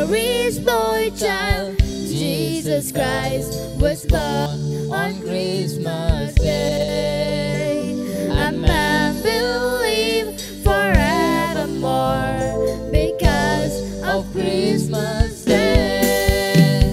Mary's boy child, Jesus Christ, was born on Christmas Day. And man will live forevermore because of Christmas Day.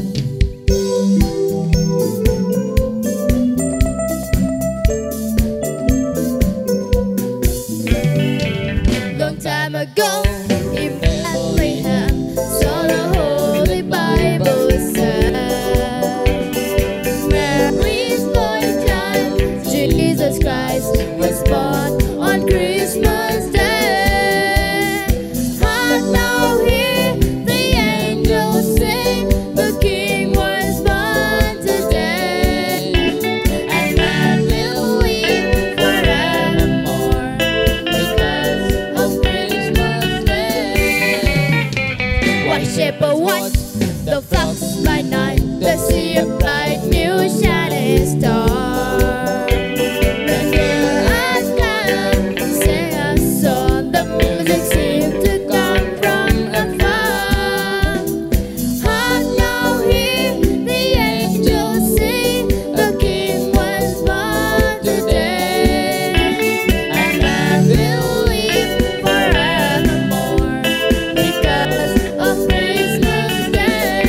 Long time ago in Bethlehem, so the Holy Bible says, Mary's boy child, Jesus Christ, was born on Christmas Day. Hark now, hear the angels sing, the King was born today. And man will live forevermore because of Christmas Day. Why shepherd watch the flocks by night, the sea of bright new shining star? The girls come, sing a song, the music seems to come from afar. Hark now, hear the angels sing, the King was born today. And man will live forevermore because of Christmas Day.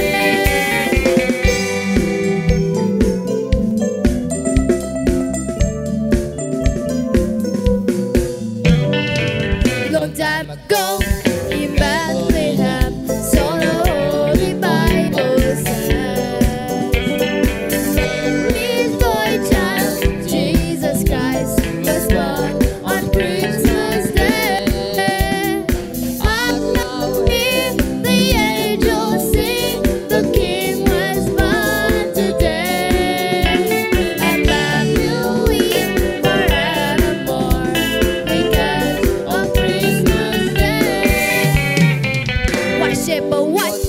Long time ago in Bethlehem, so the Holy Bible says, Mary's boy child, Jesus Christ, was born on Christmas Day. Hark now, hear the angels sing, the King was born today. And man will live forevermore because of Christmas Day. Why shepherd watch